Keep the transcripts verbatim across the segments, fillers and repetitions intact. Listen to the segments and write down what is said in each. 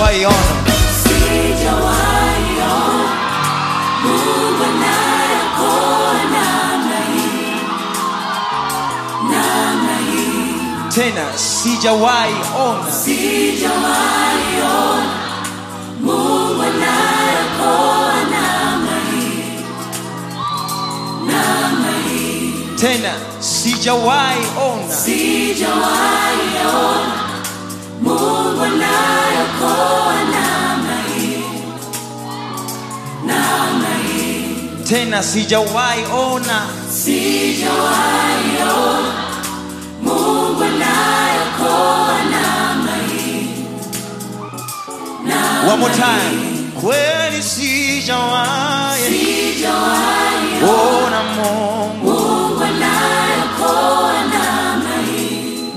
sijawahi ona. Sijawahi ona Mungu anayeokoa namna hii, namna hii. Tena sijawahi ona. Sijawahi ona Mungu anayeokoa namna hii, namna hii. Tena sijawahi ona. Sijawahi ona Mungu anayeokoa namna hii, namna hii. Tena sijawahi ona. Sijawahi ona Mungu anayeokoa namna hii, namna hii. One more time. Kweli sijawahi. Sijawahi ona Mungu. Mungu anayeokoa namna hii,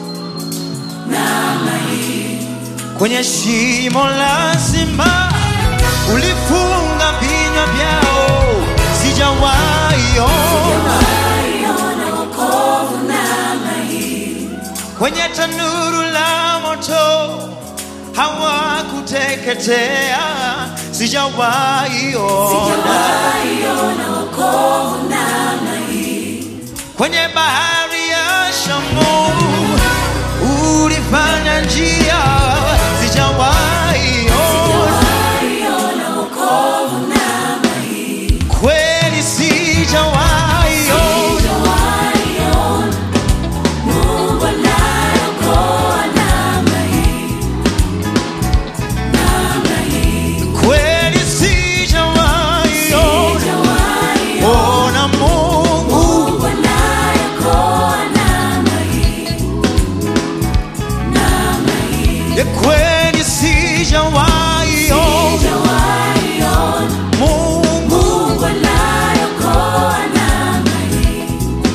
namna hii. Kwenye shimo la simba ulifunga vinywa vyao. Sijawahi ona. Sijawahi ona wokovu namna hii. Kwenye tanuru la moto hawakuteketea. Sijawahi ona. Sijawahi ona wokovu namna hii. Kwenye bahari ya Shamu ulifanya njia. Sijawahi ona. Sijawahi ona wokovu namna hii. Kweli sijawahi ona. Sijawahi ona Mungu anayeokoa namna hii, namna hii. Kweli sijawahi ona. Sijawahi Ona Mungu. Mungu anayeokoa namna hii, namna hii. Ya kweli sijawahi ona. Sijawahi ona Mungu. Mungu anayeokoa namna hii,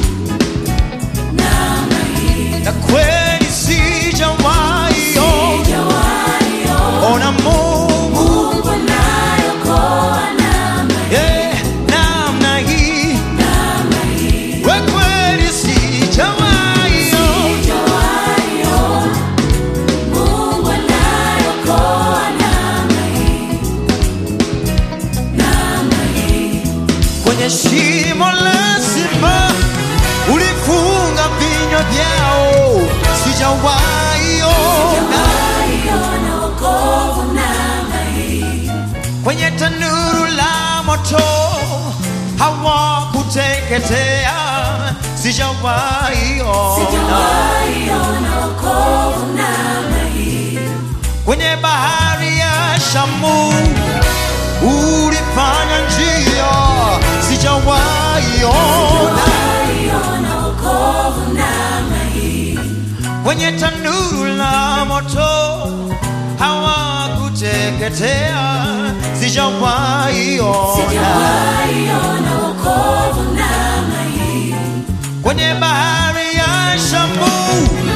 namna hii. Ya kweli sijawahi ona. Sijawahi ona Ona Mungu. Mungu anayeokoa namna hii, Yeah, namna hii. namna hii. Ya kweli sijawahi ona. Sijawahi ona Mungu anayeokoa namna hii, namna hii. Kwenye shimo la simba ulifunga vinywa vyao. Sijawahi ona. Sijawahi ona wokovu namna hii. Kwenye tanuru la moto hawakuteketea. Sijawahi ona. Sijawahi ona wokovu namna hii. Kwenye bahari ya Shamu ulifanya njia. Sijawahi ona. Sijawahi ona wokovu namna hii. Kwenye tanuru la moto hawakuteketea. Sijawahi ona. Sijawahi ona wokovu namna hii. Kwenye bahari ya Shamu